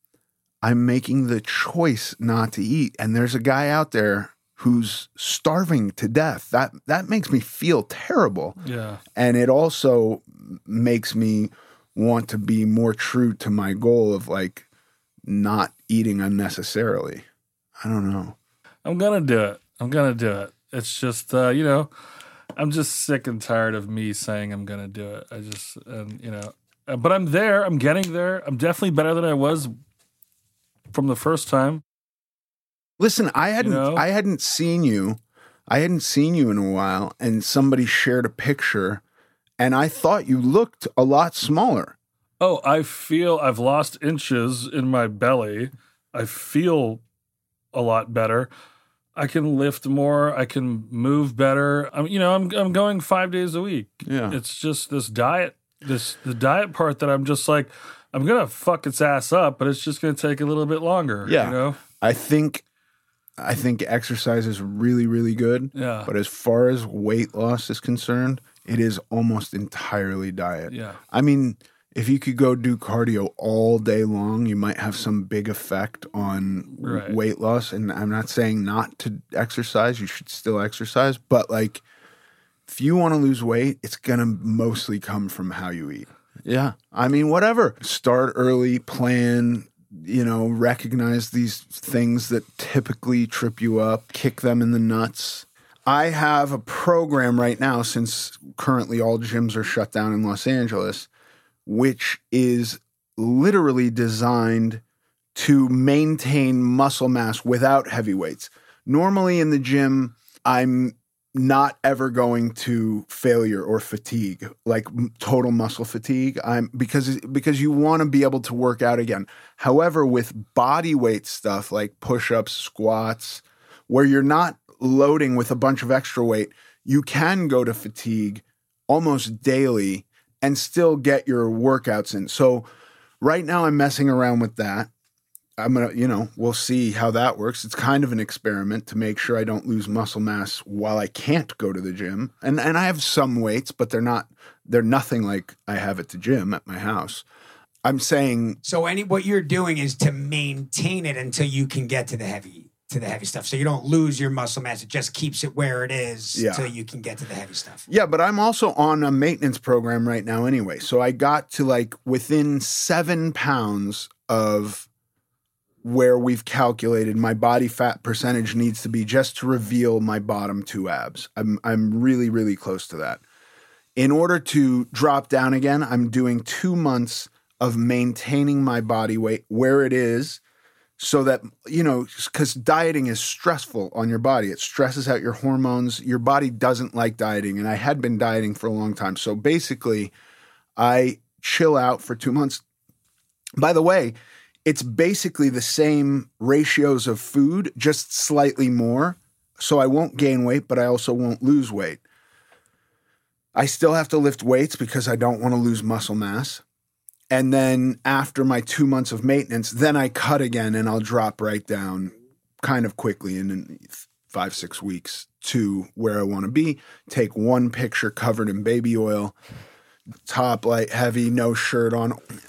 S1: I'm making the choice not to eat. And there's a guy out there who's starving to death. That, that makes me feel terrible.
S2: Yeah.
S1: And it also makes me want to be more true to my goal of like not eating unnecessarily. I don't know.
S2: I'm going to do it. I'm going to do it. It's just, uh, you know, I'm just sick and tired of me saying I'm going to do it. I just, and you know, but I'm there. I'm getting there. I'm definitely better than I was from the first time.
S1: Listen, I hadn't,
S2: You know?
S1: I hadn't seen you. I hadn't seen you in a while, and somebody shared a picture, and I thought you looked a lot smaller.
S2: Oh, I feel I've lost inches in my belly. I feel a lot better. I can lift more. I can move better. I'm, you know, I'm I'm going five days a week.
S1: Yeah.
S2: It's just this diet, this the diet part that I'm just like, I'm gonna fuck its ass up, but it's just gonna take a little bit longer.
S1: Yeah.
S2: You know?
S1: I think, I think exercise is really, really good.
S2: Yeah.
S1: But as far as weight loss is concerned, it is almost entirely diet.
S2: Yeah.
S1: I mean, if you could go do cardio all day long, you might have some big effect on
S2: Right.
S1: weight loss. And I'm not saying not to exercise. You should still exercise. But like, if you want to lose weight, it's going to mostly come from how you eat. Yeah. I mean, whatever. Start early, plan, you know, recognize these things that typically trip you up, kick them in the nuts. I have a program right now, since currently all gyms are shut down in Los Angeles, which is literally designed to maintain muscle mass without heavy weights. Normally in the gym, I'm not ever going to failure or fatigue, like total muscle fatigue. I'm because because you want to be able to work out again. However, with body weight stuff like push-ups, squats, where you're not loading with a bunch of extra weight, you can go to fatigue almost daily and still get your workouts in. So right now I'm messing around with that. I'm going to, you know, we'll see how that works. It's kind of an experiment to make sure I don't lose muscle mass while I can't go to the gym. And and I have some weights, but they're not, they're nothing like I have at the gym at my house. I'm saying.
S4: So any what you're doing is to maintain it until you can get to the heavy to the heavy stuff. So you don't lose your muscle mass. It just keeps it where it is
S1: Yeah.
S4: until you can get to the heavy stuff.
S1: Yeah, but I'm also on a maintenance program right now anyway. So I got to like within seven pounds of where we've calculated my body fat percentage needs to be just to reveal my bottom two abs. I'm I'm really, really close to that. In order to drop down again, I'm doing two months of maintaining my body weight where it is, so that, you know, because dieting is stressful on your body. It stresses out your hormones. Your body doesn't like dieting. And I had been dieting for a long time. So basically, I chill out for two months. By the way, it's basically the same ratios of food, just slightly more. So I won't gain weight, but I also won't lose weight. I still have to lift weights because I don't want to lose muscle mass. And then after my two months of maintenance, then I cut again and I'll drop right down kind of quickly in five, six weeks to where I want to be. Take one picture covered in baby oil, top light heavy, no shirt on.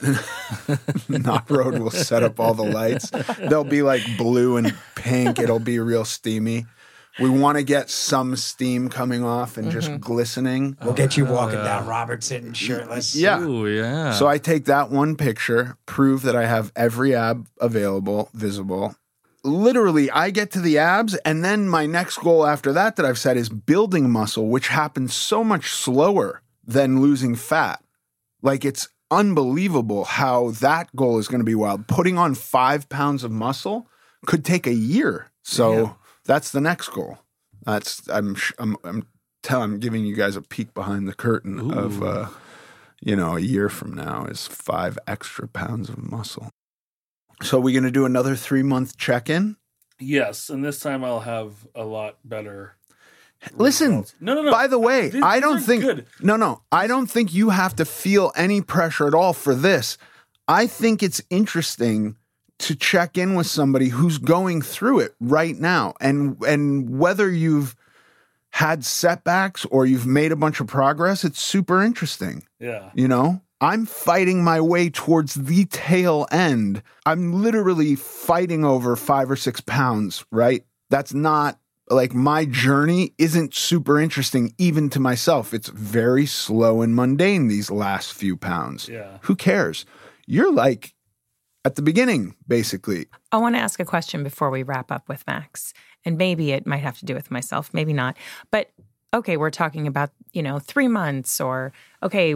S1: Knock Road will set up all the lights. They'll be like blue and pink. It'll be real steamy. We want to get some steam coming off and just glistening.
S4: We'll get you walking down Robertson shirtless.
S1: Yeah.
S2: Ooh, yeah.
S1: So I take that one picture, prove that I have every ab available, visible, literally, I get to the abs, and then my next goal after that that I've set is building muscle, which happens so much slower than losing fat. Like, it's unbelievable how that goal is going to be wild. Putting on five pounds of muscle could take a year. So yeah. That's the next goal. That's I'm I'm I'm tell I'm giving you guys a peek behind the curtain Ooh. of uh, you know, a year from now is five extra pounds of muscle. So are we going to do another three month check in?
S2: Yes, and this time I'll have a lot better.
S1: Listen,
S2: results. no, no, no.
S1: By the way,
S2: these,
S1: I
S2: these
S1: don't think
S2: good.
S1: no, no. I don't think you have to feel any pressure at all for this. I think it's interesting to check in with somebody who's going through it right now, and and whether you've had setbacks or you've made a bunch of progress, it's super interesting.
S2: Yeah,
S1: you know. I'm fighting my way towards the tail end. I'm literally fighting over five or six pounds, right? That's not like my journey isn't super interesting even to myself. It's very slow and mundane these last few pounds.
S2: Yeah.
S1: Who cares? You're like at the beginning, basically.
S3: I want to ask a question before we wrap up with Max. And maybe it might have to do with myself, maybe not. But okay, we're talking about, you know, three months or, okay,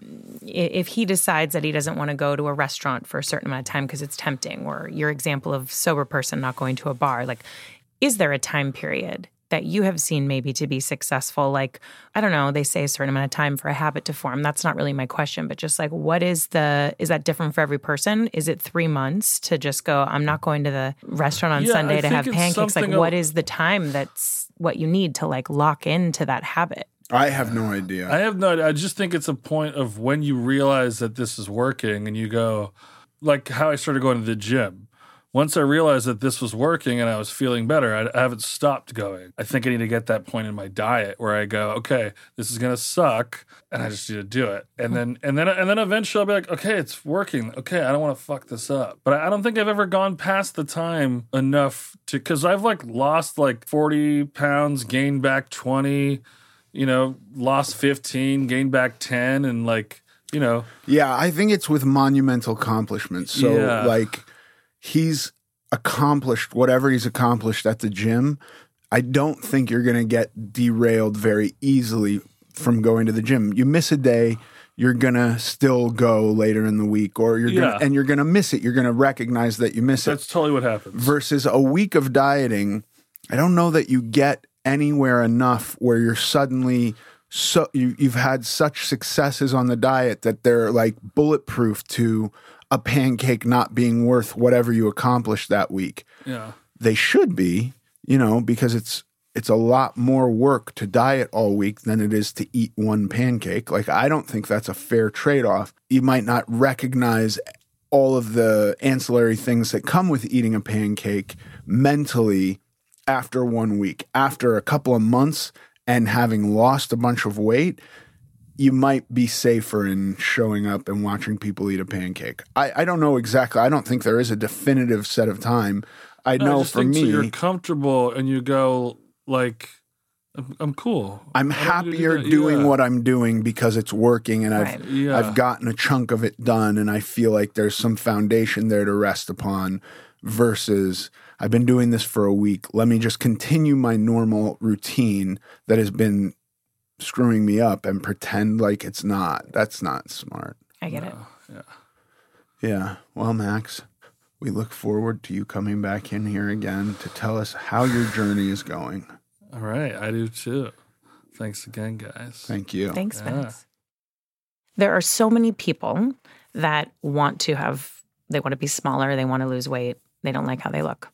S3: if he decides that he doesn't want to go to a restaurant for a certain amount of time because it's tempting, or your example of sober person not going to a bar, like, is there a time period that you have seen maybe to be successful? Like, I don't know, they say a certain amount of time for a habit to form. That's not really my question, but just like, what is the, is that different for every person? Is it three months to just go, I'm not going to the restaurant on
S2: yeah,
S3: Sunday
S2: I
S3: to have pancakes? Like,
S2: of-
S3: what is the time that's what you need to like lock into that habit?
S1: I have no idea.
S2: I have no idea. I just think it's a point of when you realize that this is working and you go, like how I started going to the gym. Once I realized that this was working and I was feeling better, I, I haven't stopped going. I think I need to get that point in my diet where I go, okay, this is going to suck, and I just need to do it. And then and then, and then eventually I'll be like, okay, it's working. Okay, I don't want to fuck this up. But I, I don't think I've ever gone past the time enough to, because I've like lost like forty pounds, gained back twenty, you know, lost fifteen, gained back ten, and like, you know.
S1: Yeah, I think it's with monumental accomplishments. So
S2: Yeah.
S1: like, he's accomplished whatever he's accomplished at the gym. I don't think you're going to get derailed very easily from going to the gym. You miss a day, you're going to still go later in the week, or you're
S2: Yeah.
S1: gonna, and you're going to miss it. You're going to recognize that you miss
S2: That's
S1: it.
S2: totally what happens.
S1: Versus a week of dieting, I don't know that you get anywhere enough where you're suddenly so you, you've had such successes on the diet that they're like bulletproof to a pancake not being worth whatever you accomplished that week.
S2: Yeah.
S1: They should be, you know, because it's it's a lot more work to diet all week than it is to eat one pancake. Like, I don't think that's a fair trade-off. You might not recognize all of the ancillary things that come with eating a pancake mentally after one week. After a couple of months and having lost a bunch of weight, you might be safer in showing up and watching people eat a pancake. I, I don't know exactly. I don't think there is a definitive set of time. I
S2: No,
S1: know
S2: I just
S1: for
S2: think
S1: me,
S2: so you're comfortable and you go like, I'm, I'm cool.
S1: I'm
S2: I don't need to do
S1: happier
S2: that.
S1: doing
S2: Yeah.
S1: what I'm doing because it's working, and I've
S3: Right.
S2: Yeah.
S1: I've gotten a chunk of it done, and I feel like there's some foundation there to rest upon. Versus, I've been doing this for a week. Let me just continue my normal routine that has been screwing me up and pretend like it's not. That's not smart.
S3: I get it.
S2: Yeah.
S1: Yeah. Well, Max, we look forward to you coming back in here again to tell us how your journey is going.
S2: All right. I do too. Thanks again, guys.
S1: Thank you.
S3: Thanks,
S2: Yeah.
S3: Max. There are so many people that want to have, they want to be smaller, they want to lose weight, they don't like how they look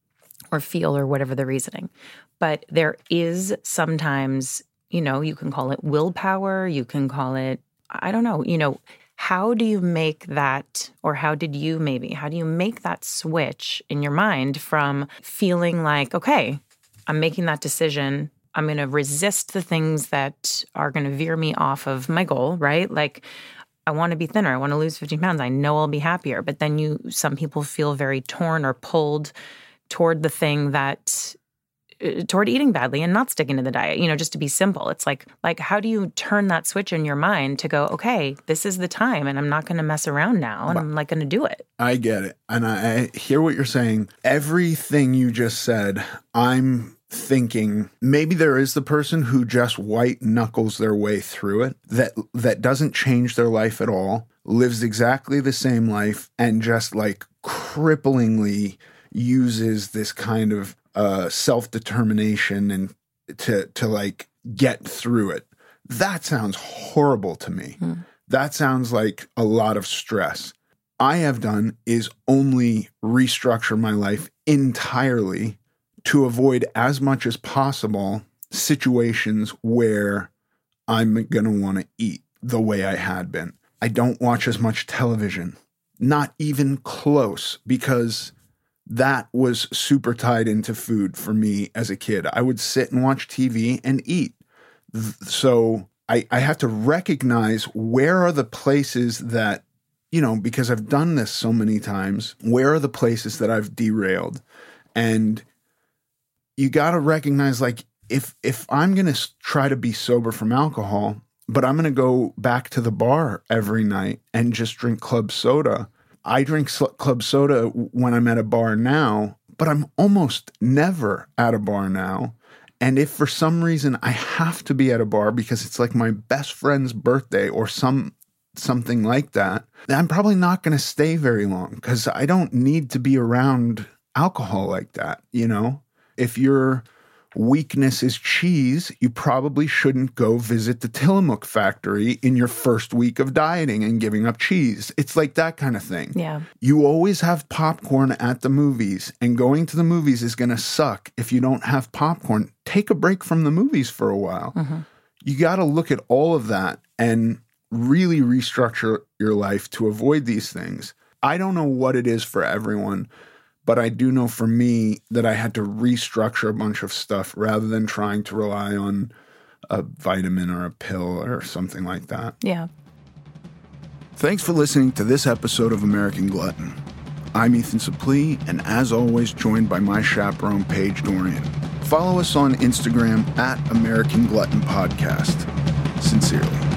S3: or feel or whatever the reasoning. But there is sometimes, you know, you can call it willpower, you can call it, I don't know, you know, how do you make that, or how did you maybe, how do you make that switch in your mind from feeling like, okay, I'm making that decision, I'm going to resist the things that are going to veer me off of my goal, right? Like, I want to be thinner, I want to lose fifteen pounds, I know I'll be happier. But then you, some people feel very torn or pulled toward the thing that toward eating badly and not sticking to the diet, you know, just to be simple. It's like, like, how do you turn that switch in your mind to go, okay, this is the time and I'm not going to mess around now and I'm like going to do it.
S1: I get it. And I hear what you're saying. Everything you just said, I'm thinking maybe there is the person who just white knuckles their way through it, that that doesn't change their life at all, lives exactly the same life, and just like cripplingly uses this kind of uh, self-determination and to to like get through it. That sounds horrible to me. Hmm. That sounds like a lot of stress. I have done is only restructure my life entirely to avoid as much as possible situations where I'm going to want to eat the way I had been. I don't watch as much television, not even close, because that was super tied into food for me as a kid. I would sit and watch T V and eat. So I, I have to recognize where are the places that, you know, because I've done this so many times, where are the places that I've derailed? And you got to recognize, like, if if I'm going to try to be sober from alcohol, but I'm going to go back to the bar every night and just drink club soda. I drink club soda when I'm at a bar now, but I'm almost never at a bar now. And if for some reason I have to be at a bar because it's like my best friend's birthday or some something like that, I'm probably not going to stay very long because I don't need to be around alcohol like that, you know? If your weakness is cheese, you probably shouldn't go visit the Tillamook factory in your first week of dieting and giving up cheese. It's like that kind of thing.
S3: Yeah.
S1: You always have popcorn at the movies, and going to the movies is going to suck if you don't have popcorn. Take a break from the movies for a while. Mm-hmm. You got to look at all of that and really restructure your life to avoid these things. I don't know what it is for everyone, but I do know for me that I had to restructure a bunch of stuff rather than trying to rely on a vitamin or a pill or something like that.
S3: Yeah.
S1: Thanks for listening to this episode of American Glutton. I'm Ethan Suplee, and as always, joined by my chaperone, Paige Dorian. Follow us on Instagram at American Glutton Podcast. Sincerely.